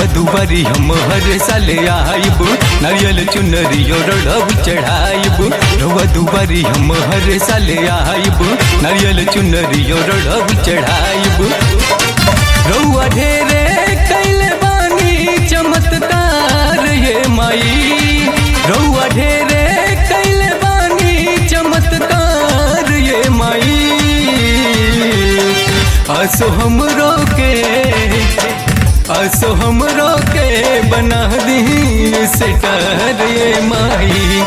दुबारी हम हर साल आइब, नारियल चुनरियो रड़ब चढ़ाइब। रउआ दुबारी हम हर साल आइब, नारियल चुनरियो रड़ब चढ़ाइब। रउआ ढेरे कैले बानी चमत्कार ये माई, रउआ ढेरे कैले बानी चमत्कार ये माई। असो हमरो के बना दी सेटर ये माई।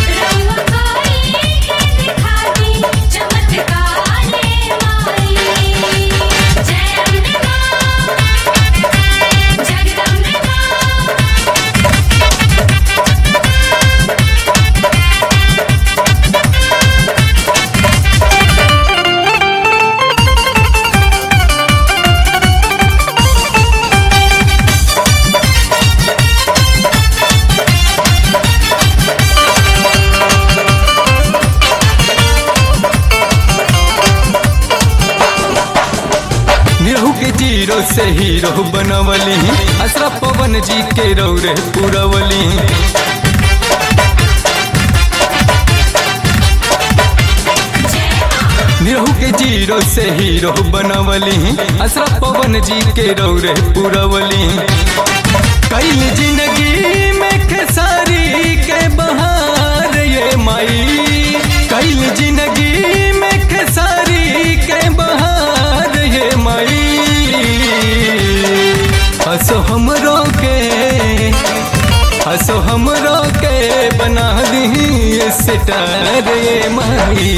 निरहू के जीरो से हीरो बनवली, अशरफ पवन जी के रौरे पुरवली। निरहू के जीरो से हीरो बनवली, अशरफ पवन जी के रौरे पुरवली। कैल जिंदगी में खेसारी के बहार ये माई, कैल जिंदगी में खेसारी के बहार ये माई। हसो हमरो के बना दी सितार ये माई।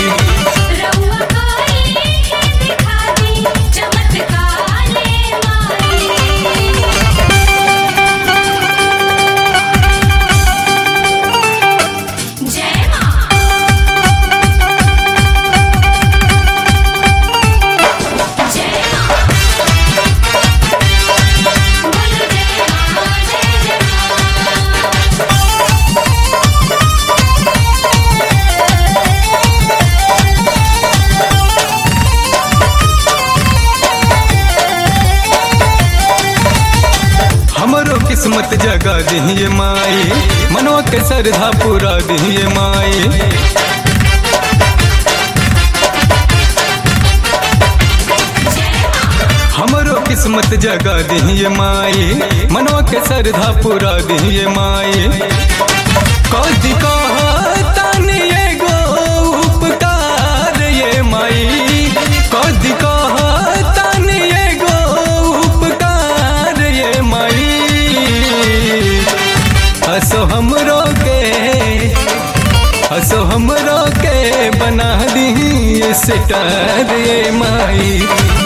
हमरो किस्मत जगा दिए माई, मनो के श्रद्धा पूरा दिए माई। हमरो किस्मत जगा दिए माई, मनो के श्रद्धा पूरा दिए माई। कदी कहतन एगो उपकार ये माई, कदी कहतन एगो उपकार ये माई। हसो हमरो के बना दी सितार ये माई।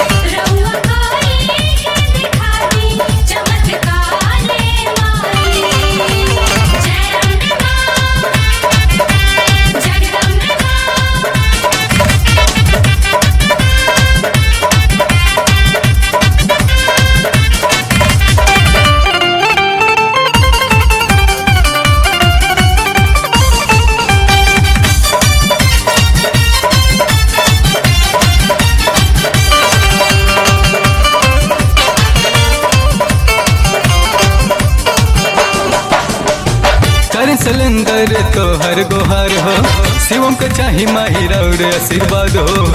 सिलेंडर तो हर गोहार हो, शिवम को चाही माही रौरे आशीर्वाद हो।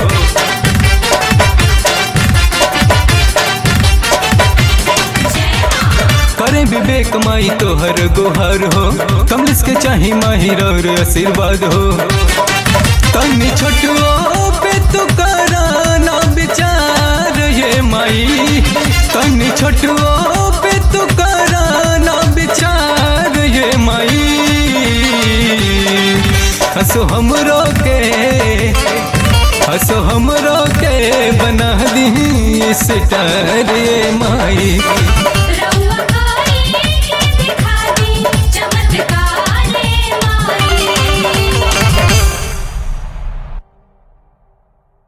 करे विवेक माई तो हर गोहार हो, कमलेश के चाही माही रौरे आशीर्वाद हो। तनी छोटुओ पे तू कराना विचार ये माई, तनी छोटुओ पे तू कराना विचार ये माई। हसो हमरो के बना दी सितार ये माई।